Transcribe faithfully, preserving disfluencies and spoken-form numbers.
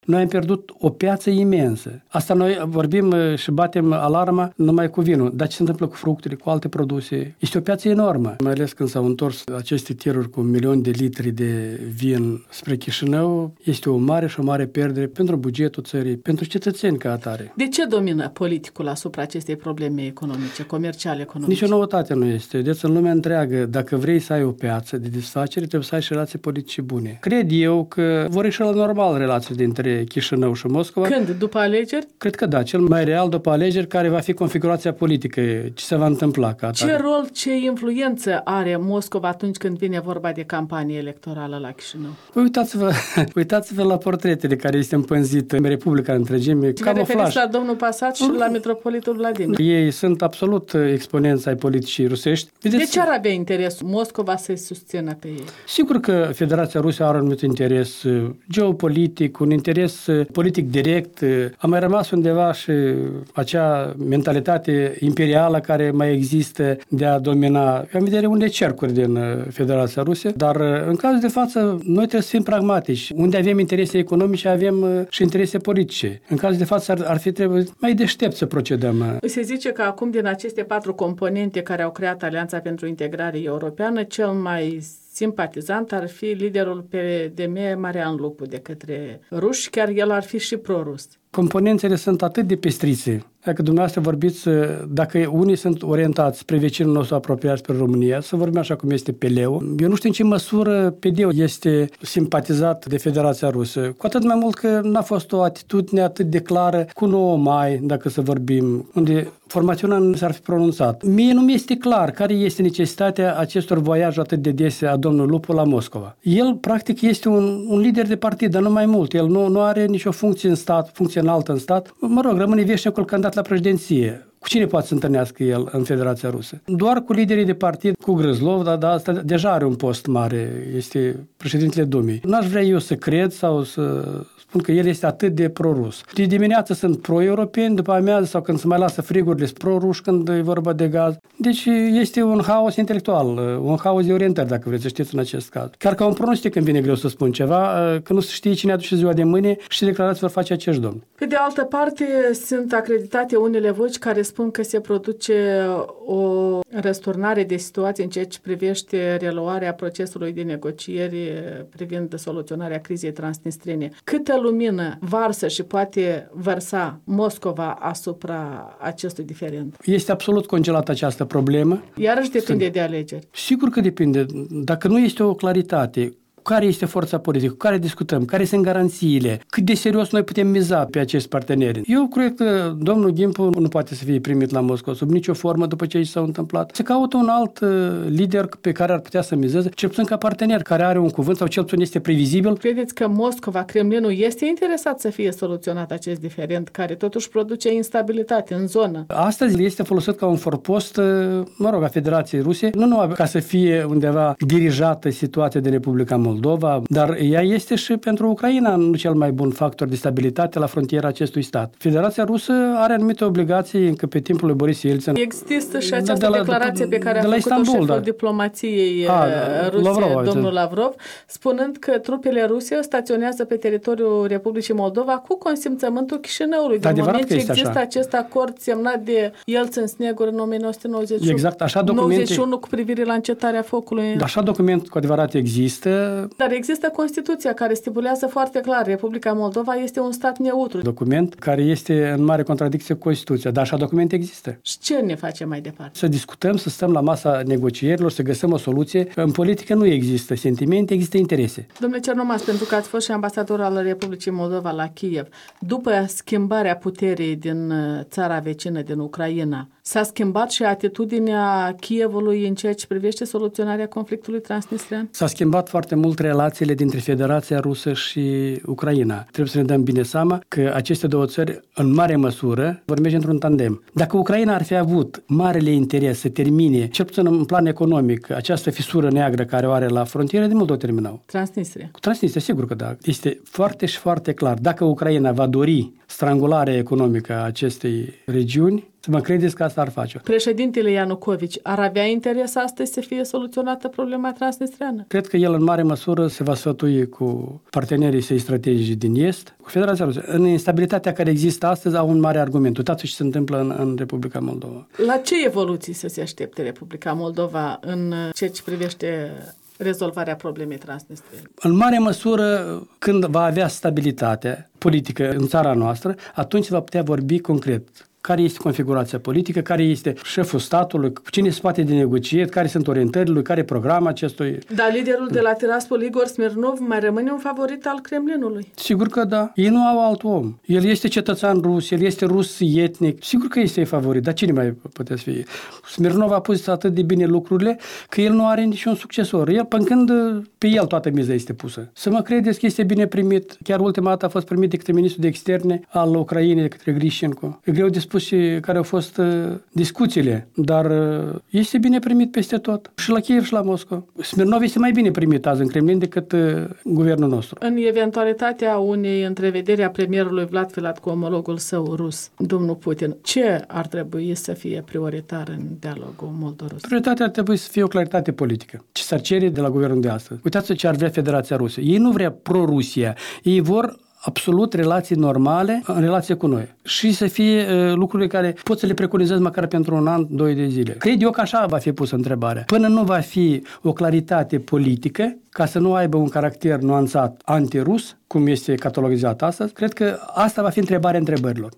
Noi am pierdut o piață imensă. Asta noi vorbim și batem alarma numai cu vinul. Dar ce se întâmplă cu fructele, cu alte produse? Este o piață enormă. Mai ales când s-au întors aceste tiruri cu un milion de litri de vin spre Chișinău, este o mare și o mare pierdere pentru bugetul țării, pentru cetățeni ca atare. De ce domină politicul asupra acestei probleme economice, comerciale, economice? Nici o nouătate nu este. Deci în lumea întreagă, dacă vrei să ai o piață de desfacere, trebuie să ai și relații politice bune. Cred eu că vor ieși la normal relații dintre Chișinău și Moscova. Când? După alegeri? Cred că da, cel mai real după alegeri, care va fi configurația politică, ce se va întâmpla ca atare. Ce rol, ce influență are Moscova atunci când vine vorba de campanie electorală la Chișinău? Păi uitați-vă, uitați-vă la portretele care este împânzit în Republica întregime. Și mă referiți la domnul Pasat și la metropolitul Vladimir. Ei sunt absolut exponenți ai politicii rusești. Vedeți? De ce ar avea interes Moscova să-i susțină pe ei? Sigur că Federația Rusă are un anumit interes geopolitic, un interes politic direct. A mai rămas undeva și acea mentalitate imperială care mai există de a domina, în vedere unde cercuri din Federația Rusă, dar în cazul de față noi trebuie să fim pragmatici. Unde avem interese economice, avem și interese politice. În cazul de față ar, ar fi trebuit mai deștept să procedăm. Se zice că acum din aceste patru componente care au creat Alianța pentru Integrare Europeană, cel mai simpatizant ar fi liderul P D M Marian Lupu de către ruși, chiar el ar fi și pro-rus. Componențele sunt atât de pestrițe. Dacă dumneavoastră vorbiți, dacă unii sunt orientați spre vecinul nostru apropiat, spre România, să vorbim așa cum este P L U. Eu nu știu în ce măsură P D U este simpatizat de Federația Rusă. Cu atât mai mult că n-a fost o atitudine atât de clară cu nouă mai, dacă să vorbim, unde formațiunea nu s-ar fi pronunțat. Mie nu mi este clar care este necesitatea acestor voiaje atât de dese a domnului Lupu la Moscova. El, practic, este un, un lider de partid, dar nu mai mult. El nu, nu are nicio funcție în stat, funcție înaltă în stat. Mă rog, rămâne veșnicul candidat la președinție. Cu cine poate să întâlnească el în Federația Rusă? Doar cu liderii de partid, cu Grâzlov, dar, dar asta deja are un post mare, este președintele Dumei. N-aș vrea eu să cred sau să spun că el este atât de pro-rus. De dimineață sunt pro-europeni, după amiază sau când se mai lasă frigurile sunt pro-ruși când e vorba de gaz. Deci este un haos intelectual, un haos de orientări, dacă vreți să știți în acest caz. Chiar ca un pronostic când vine greu să spun ceva, că nu se știe cine aduce ziua de mâine și ce declarații vor face acești domni. Pe de altă parte, sunt acreditate unele voci care spun că se produce o răsturnare de situație în ceea ce privește reluarea procesului de negocieri privind soluționarea crizei transnistrene. Câtă lumină varsă și poate vărsa Moscova asupra acestui diferend? Este absolut congelată această problemă. Iarăși depinde Sunt... de alegeri. Sigur că depinde. Dacă nu este o claritate, care este forța politică, cu care discutăm, care sunt garanțiile, cât de serios noi putem miza pe acești parteneri. Eu cred că domnul Gimpu nu poate să fie primit la Moscova sub nicio formă după ce i s-au întâmplat. Se caută un alt lider pe care ar putea să mizeze, cel puțin ca partener, care are un cuvânt sau cel puțin este previzibil. Credeți că Moscova, Kremlinul, este interesat să fie soluționat acest diferend, care totuși produce instabilitate în zonă? Astăzi este folosit ca un forpost, mă rog, a Federației Ruse, nu numai ca să fie undeva dirijată situația de Republica Moldova, Moldova, dar ea este și pentru Ucraina nu cel mai bun factor de stabilitate la frontiera acestui stat. Federația Rusă are anumite obligații încă pe timpul lui Boris Yeltsin. Există și această de la, declarație pe care a făcut-o Istanbul, șeful da. diplomației a, ruse, Lavrov, domnul Lavrov, spunând că trupele ruse staționează pe teritoriul Republicii Moldova cu consimțământul Chișinăului. Din moment ce există așa. Acest acord semnat de Yeltsin-Snegur în o mie nouă sute nouăzeci și unu, exact, așa documente, nouăzeci și unu cu privire la încetarea focului. Așa document cu adevărat există. Dar există Constituția care stipulează foarte clar, Republica Moldova este un stat neutru. Document care este în mare contradicție cu Constituția, dar așa documente există. Și ce ne face mai departe? Să discutăm, să stăm la masa negocierilor, să găsim o soluție. În politică nu există sentimente, există interese. Domnule Cernomas, pentru că ați fost și ambasador al Republicii Moldova la Kiev, după schimbarea puterii din țara vecină, din Ucraina, s-a schimbat și atitudinea Kievului în ceea ce privește soluționarea conflictului transnistrean? S-a schimbat foarte mult relațiile dintre Federația Rusă și Ucraina. Trebuie să ne dăm bine seama că aceste două țări, în mare măsură, vor merge într-un tandem. Dacă Ucraina ar fi avut marele interes să termine, cel puțin în plan economic, această fisură neagră care o are la frontieră, de mult o terminau. Transnistria. Cu Transnistria, sigur că da. Este foarte și foarte clar. Dacă Ucraina va dori strangularea economică a acestei regiuni, Să mă credeți că asta ar face. Președintele Ianucovici ar avea interes astăzi să fie soluționată problema transnistreană? Cred că el în mare măsură se va sfătui cu partenerii săi strategici din Est, cu Federația Rusă. În instabilitatea care există astăzi au un mare argument. Uitați ce se întâmplă în, în Republica Moldova. La ce evoluții să se aștepte Republica Moldova în ceea ce privește rezolvarea problemei transnistriene? În mare măsură, când va avea stabilitate politică în țara noastră, atunci va putea vorbi concret. Care este configurația politică, care este șeful statului, cine se poate de negociat, care sunt orientările lui, care e programul acestui... Dar liderul de la Tiraspol, Igor Smirnov, mai rămâne un favorit al Kremlinului? Sigur că da. Ei nu au alt om. El este cetățean rus, el este rus etnic. Sigur că este favorit, dar cine mai putea să fie? Smirnov a pus atât de bine lucrurile că el nu are niciun succesor. El, până când pe el toată miza este pusă. Să mă credeți că este bine primit. Chiar ultima dată a fost primit de către ministrul de externe al Ucrainei, de către Grishenko. E greu de spus și care au fost uh, discuțiile, dar uh, este bine primit peste tot. Și la Kiev și la Moscova. Smirnov este mai bine primit azi în Kremlin decât uh, guvernul nostru. În eventualitatea unei întrevederi a premierului Vlad Filat cu omologul său rus, domnul Putin, ce ar trebui să fie prioritar în dialogul moldo-rus? Prioritatea ar trebui să fie o claritate politică. Ce s-ar cere de la guvernul de astăzi? Uitați ce ar vrea Federația Rusă. Ei nu vrea pro-Rusia. Ei vor absolut relații normale în relație cu noi. Și să fie uh, lucruri care pot să le preconizez măcar pentru un an, doi de zile. Cred eu că așa va fi pusă întrebarea. Până nu va fi o claritate politică, ca să nu aibă un caracter nuanțat antirus, cum este catalogizat astăzi, cred că asta va fi întrebarea întrebărilor.